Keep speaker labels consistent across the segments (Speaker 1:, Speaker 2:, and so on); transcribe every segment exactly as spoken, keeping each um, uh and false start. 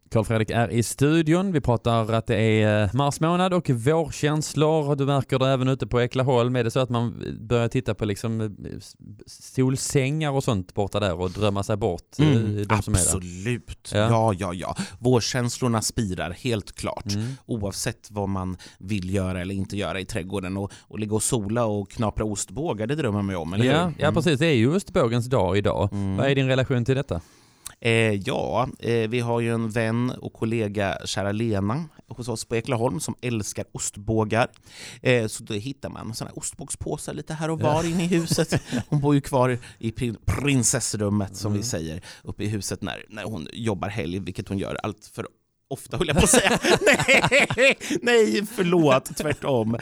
Speaker 1: Carl Fredrik är i studion. Vi pratar att det är mars månad och vårkänslor. Du märker det även ute på Äklaholm. Är det så att man börjar titta på liksom solsängar och sånt borta där och drömma sig bort?
Speaker 2: Mm,
Speaker 1: de som
Speaker 2: absolut.
Speaker 1: Är där?
Speaker 2: Ja, ja, ja. Vårkänslorna spirar helt klart.
Speaker 1: Mm.
Speaker 2: Oavsett vad man vill göra eller inte göra i trädgården. Och, och ligga och sola och knapra ostbågar, det drömmer man om, eller
Speaker 1: ja,
Speaker 2: hur? Mm.
Speaker 1: Ja, precis. Det är ju ostbågens dag idag. Mm. Vad är din relation till detta?
Speaker 2: Eh, ja, eh, vi har ju en vän och kollega, kära Lena, hos oss på Äklaholm som älskar ostbågar. Eh, så då hittar man sådana ostbågspåsar lite här och var inne i huset. Hon bor ju kvar i prinsessrummet, som mm. vi säger, uppe i huset när, när hon jobbar helg, vilket hon gör allt för ofta, höll jag på att säga. nej, nej, förlåt, tvärtom.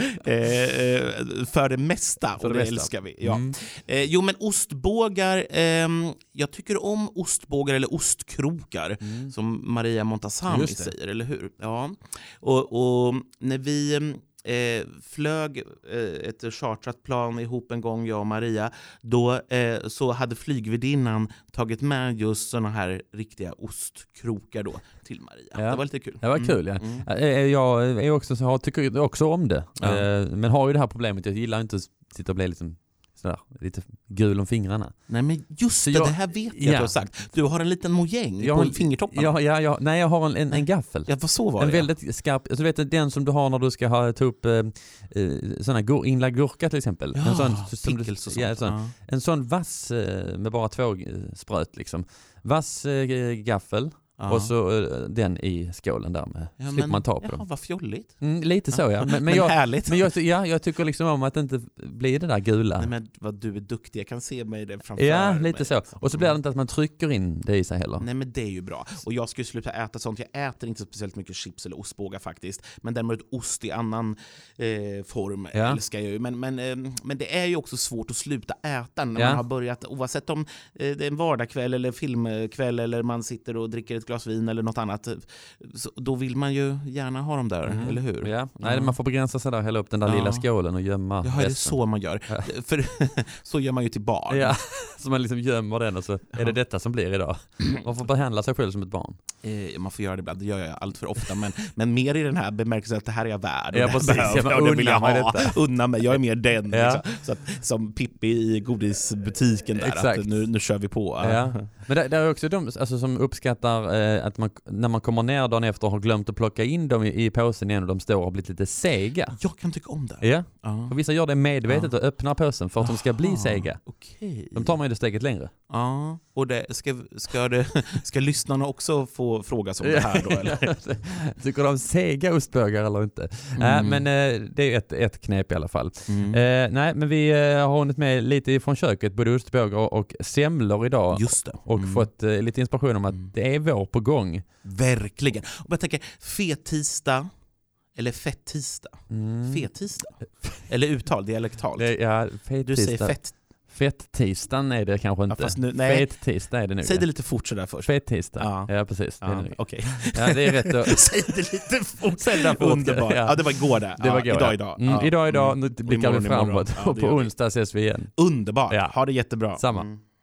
Speaker 2: Eh, för det mesta, för och det, det älskar vi. Ja. Mm. Eh, jo, men ostbågar, eh, jag tycker om ostbågar eller ostkrokar, mm. som Maria Montazami säger, eller hur? Ja. Och, och när vi eh, flög eh, ett chartrat plan ihop en gång, jag och Maria, då eh, så hade flygvärdinnan tagit med just såna här riktiga ostkrokar då till Maria. Ja. Det var lite kul.
Speaker 1: Det var kul, ja. Mm. Jag är också, så, tycker också om det. Ja. Men har ju det här problemet, jag gillar inte att sitta och bli liksom sådär, lite gul om fingrarna.
Speaker 2: Nej, men just det,
Speaker 1: jag,
Speaker 2: det här vet jag
Speaker 1: ja.
Speaker 2: att du har sagt. Du har en liten mojäng
Speaker 1: jag
Speaker 2: på
Speaker 1: en,
Speaker 2: fingertoppen.
Speaker 1: Ja, ja, ja, nej, jag har en, en, en gaffel.
Speaker 2: Ja, vad så var
Speaker 1: en
Speaker 2: det?
Speaker 1: väldigt skarp, alltså, du vet den som du har när du ska ha, ta upp eh, såna gur, inlagd gurka till exempel.
Speaker 2: Ja,
Speaker 1: en sån,
Speaker 2: pickles och sånt.
Speaker 1: Ja, en, sån,
Speaker 2: ja.
Speaker 1: en sån vass eh, med bara två spröt liksom. Vass eh, gaffel. Ja. Och så uh, den i skålen där med. Ja, slipper man ta på
Speaker 2: ja,
Speaker 1: dem.
Speaker 2: Vad fjolligt.
Speaker 1: Mm, lite så, ja. Men, men,
Speaker 2: men
Speaker 1: jag,
Speaker 2: härligt.
Speaker 1: Men jag, ja, jag tycker liksom om att det inte blir det där gula.
Speaker 2: Nej, men vad du är duktig. Jag kan se mig det framför
Speaker 1: Ja, lite
Speaker 2: mig.
Speaker 1: så. Och så blir det inte att man trycker in det i sig heller.
Speaker 2: Nej, men det är ju bra. Och jag ska ju sluta äta sånt. Jag äter inte speciellt mycket chips eller ostbågar faktiskt. Men däremot ost i annan eh, form ja. älskar jag ju. Men, men, eh, men det är ju också svårt att sluta äta när ja. man har börjat. Oavsett om eh, det är en vardagskväll eller filmkväll eller man sitter och dricker ett glas vin eller något annat. Så då vill man ju gärna ha dem där, mm. eller hur?
Speaker 1: Ja. Nej, ja. man får begränsa sig där, hälla upp den där ja. lilla skålen och gömma.
Speaker 2: Ja, det är så man gör. Ja. För så gör man ju till barn.
Speaker 1: Ja, så man liksom gömmer den och så ja. är det detta som blir idag. Man får behandla sig själv som ett barn.
Speaker 2: Eh, man får göra det ibland, det gör jag allt för ofta. Men, men mer i den här bemärkelsen att det här är jag värd.
Speaker 1: Ja, precis. Jag bara, unna, vill jag ha.
Speaker 2: unna mig, jag är mer den.
Speaker 1: Ja.
Speaker 2: Liksom. Så att, som Pippi i godisbutiken där.
Speaker 1: Exakt.
Speaker 2: Att nu, nu kör vi på.
Speaker 1: Ja. Men det, det är också de alltså, som uppskattar eh, att man, när man kommer ner dagen efter och har glömt att plocka in dem i, i påsen igen och de står och har blivit lite sega.
Speaker 2: Jag kan tycka om det.
Speaker 1: Ja.
Speaker 2: Uh.
Speaker 1: Och vissa gör det medvetet uh. och öppnar påsen för att uh. de ska bli sega.
Speaker 2: Okay.
Speaker 1: De tar man ju det steget längre.
Speaker 2: Ja, uh. och det, ska, ska, det, ska lyssnarna också få frågas om det här då? Eller?
Speaker 1: Tycker de sega ostbågar eller inte? Mm. Äh, men eh, det är ett, ett knep i alla fall. Mm. Eh, nej, men vi eh, har hunnit med lite ifrån köket, både ostbågar och, och semlor idag.
Speaker 2: Just det.
Speaker 1: Och
Speaker 2: mm.
Speaker 1: fått eh, lite inspiration om att mm. det är vår på gång.
Speaker 2: Verkligen. Och jag tänker, fettisdag eller fettisdag? Mm. Fettisdag? Eller uttal, dialektalt?
Speaker 1: Det, ja,
Speaker 2: du säger fett.
Speaker 1: Fett-tisdagen är det kanske inte.
Speaker 2: Ja,
Speaker 1: Fet-tisdag är det nu.
Speaker 2: Säg det lite fort sådär först.
Speaker 1: Fet-tisdag. Ja, ja precis.
Speaker 2: Ja, Okej. Okay.
Speaker 1: Ja, det är rätt att...
Speaker 2: Säg det lite fort.
Speaker 1: Säg det fort.
Speaker 2: Underbart. Ja. ja, det var igår det.
Speaker 1: Det var
Speaker 2: ja,
Speaker 1: igår,
Speaker 2: idag, idag.
Speaker 1: Mm,
Speaker 2: ja.
Speaker 1: idag, idag. Nu
Speaker 2: mm.
Speaker 1: blickar vi framåt. Ja, och på onsdag ses vi igen.
Speaker 2: Underbart.
Speaker 1: Ja.
Speaker 2: Ha det jättebra.
Speaker 1: Samma.
Speaker 2: Mm.